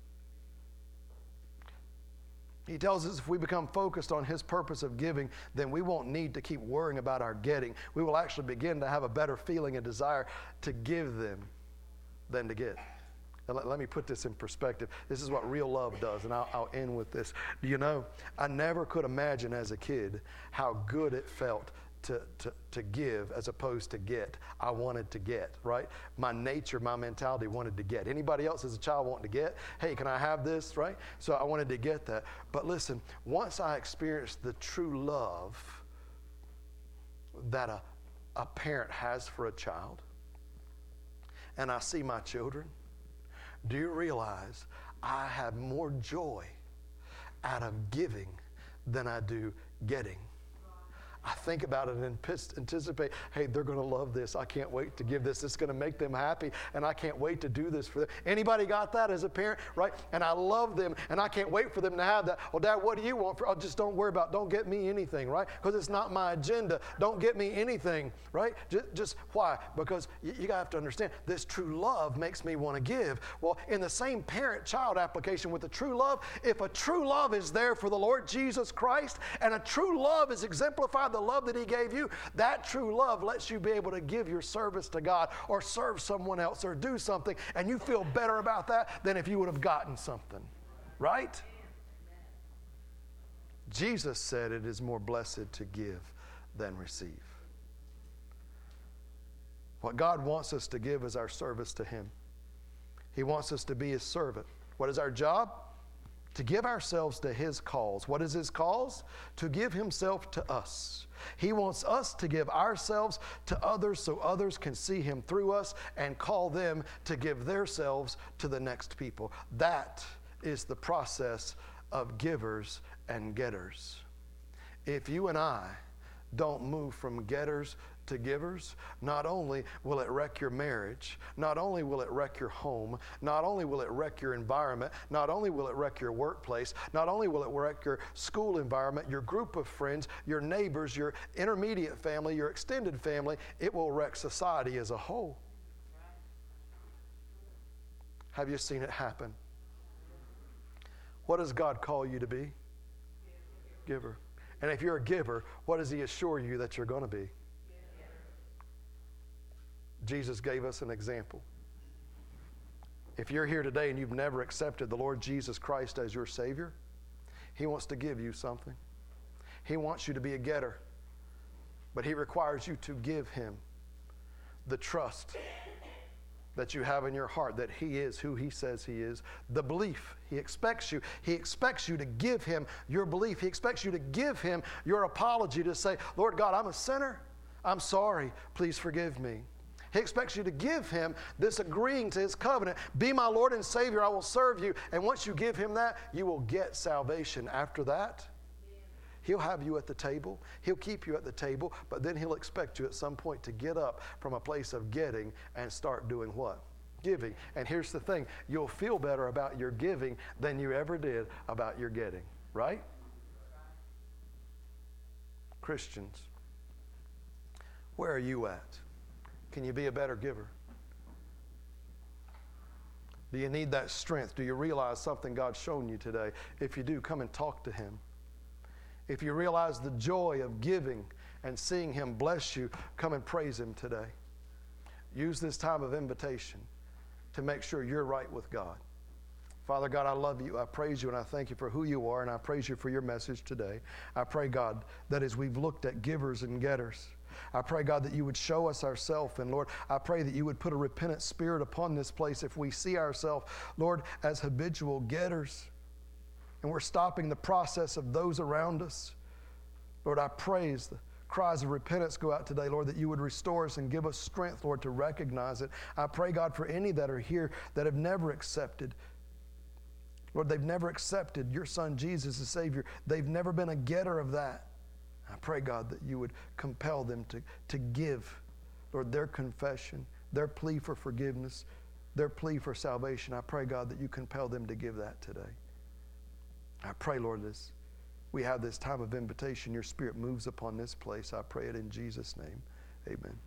He tells us if we become focused on His purpose of giving, then we won't need to keep worrying about our getting. We will actually begin to have a better feeling and desire to give them than to get. Now, let, let me put this in perspective. This is what real love does, and I'll, I'll end with this. Do you know, I never could imagine as a kid how good it felt to, to, to give as opposed to get. I wanted to get, right? My nature, my mentality wanted to get. Anybody else as a child wanting to get? Hey, can I have this, right? So I wanted to get that. But listen, once I experienced the true love that a, a parent has for a child, and I see my children, do you realize I have more joy out of giving than I do getting? I think about it and anticipate, hey, they're going to love this. I can't wait to give this. It's going to make them happy, and I can't wait to do this for them. Anybody got that as a parent, right? And I love them, and I can't wait for them to have that. Well, Dad, what do you want? For? Oh, just don't worry about it. Don't get me anything, right? Because it's not my agenda. Don't get me anything, right? Just, just why? Because you, you have to understand, this true love makes me want to give. Well, in the same parent-child application with the true love, if a true love is there for the Lord Jesus Christ, and a true love is exemplified, the love that He gave you, that true love lets you be able to give your service to God or serve someone else or do something, and you feel better about that than if you would have gotten something, right? Jesus said it is more blessed to give than receive. What God wants us to give is our service to Him. He wants us to be His servant. What is our job? To give ourselves to His cause. What is His cause? To give Himself to us. He wants us to give ourselves to others so others can see Him through us and call them to give themselves to the next people. That is the process of givers and getters. If you and I don't move from getters to givers, not only will it wreck your marriage, not only will it wreck your home, not only will it wreck your environment, not only will it wreck your workplace, not only will it wreck your school environment, your group of friends, your neighbors, your intermediate family, your extended family, it will wreck society as a whole. Have you seen it happen? What does God call you to be? Giver. And if you're a giver, what does He assure you that you're going to be? Jesus gave us an example. If you're here today and you've never accepted the Lord Jesus Christ as your Savior, He wants to give you something. He wants you to be a getter, but He requires you to give Him the trust that you have in your heart that He is who He says He is, the belief. He expects you. He expects you to give Him your belief. He expects you to give Him your apology, to say, Lord God, I'm a sinner. I'm sorry. Please forgive me. He expects you to give Him this agreeing to His covenant. Be my Lord and Savior, I will serve you. And once you give Him that, you will get salvation. After that, He'll have you at the table. He'll keep you at the table, but then He'll expect you at some point to get up from a place of getting and start doing what? Giving. And here's the thing. You'll feel better about your giving than you ever did about your getting. Right? Christians, where are you at? Can you be a better giver? Do you need that strength? Do you realize something God's shown you today? If you do, come and talk to Him. If you realize the joy of giving and seeing Him bless you, come and praise Him today. Use this time of invitation to make sure you're right with God. Father God, I love you. I praise you and I thank you for who you are, and I praise you for your message today. I pray, God, that as we've looked at givers and getters, I pray, God, that you would show us ourselves. And Lord, I pray that you would put a repentant spirit upon this place if we see ourselves, Lord, as habitual getters, and we're stopping the process of those around us. Lord, I praise the cries of repentance go out today, Lord, that you would restore us and give us strength, Lord, to recognize it. I pray, God, for any that are here that have never accepted, Lord, they've never accepted your Son Jesus as Savior. They've never been a getter of that. I pray, God, that you would compel them to, to give, Lord, their confession, their plea for forgiveness, their plea for salvation. I pray, God, that you compel them to give that today. I pray, Lord, this we have this time of invitation. Your Spirit moves upon this place. I pray it in Jesus' name. Amen.